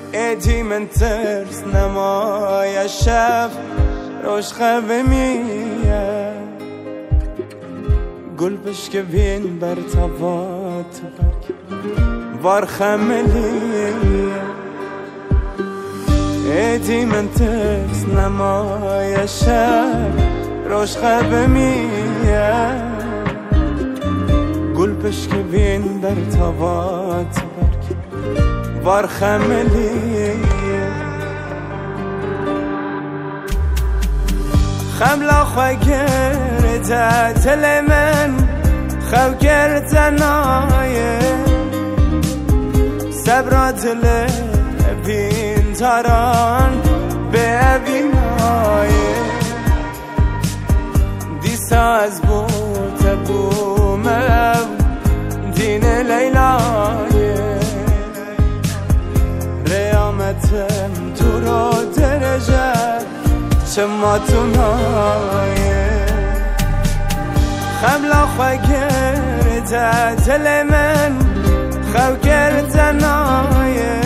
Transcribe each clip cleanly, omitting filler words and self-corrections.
ایدی من ترس نمای شب روش خواه میه گل بشکه بین بر تبات برگ وار خملیه ایدی من ترس نمای شب روش خواه میه گل بشکه بین بر تبات برگ وار خملیه خملا خواه گرده دل من خو گرده نایه صبر دل بین تاران به بینایه دیسا از بود بومم دین لیلایه ریامتم تو رو درجه چماتونایه خملا خواه گرده دل من خو گرده نایه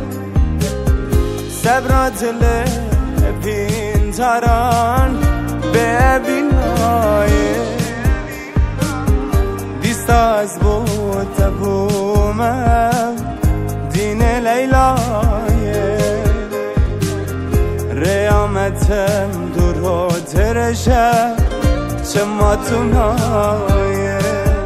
صبر دل بین تاران به بینایه دیستا از بود بومم دین لیلایه ریامتم دور و درشه چماتونایه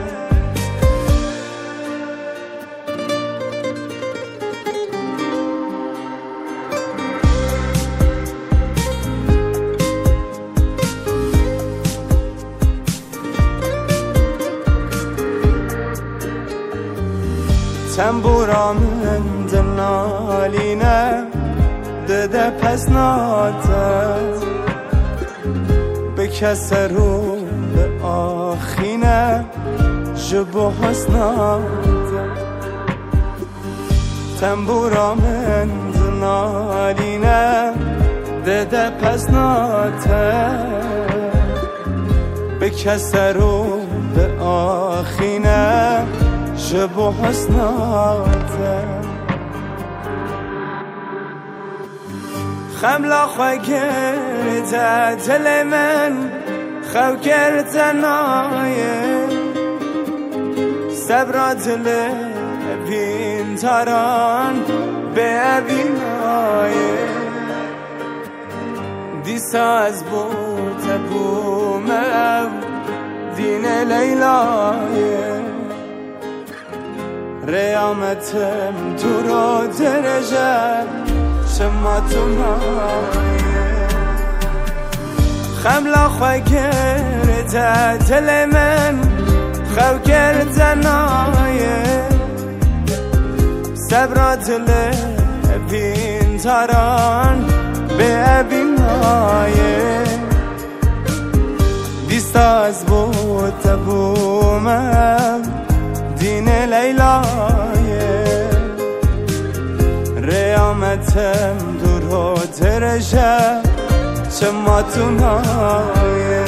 تنبورا من دنالینه دده پس ناتت به کس رو به آخینه جبو حسناتت تنبورا من دنالینه دده پس ناتت به کس رو به آخینه جبو حسناتت خملا خواه گرده دل من خو گرده نایه صبر دل بین تاران به بینایه دیسا از بود بومم دین لیلایه ریامتم تو رو درجه چماتونایه خملا خواه گرده دل من خو گرده نایه صبر دل بین تاران به بینایه دیستا از بود بومم دین لیلایه ریامتم دور و درجه چماتونایه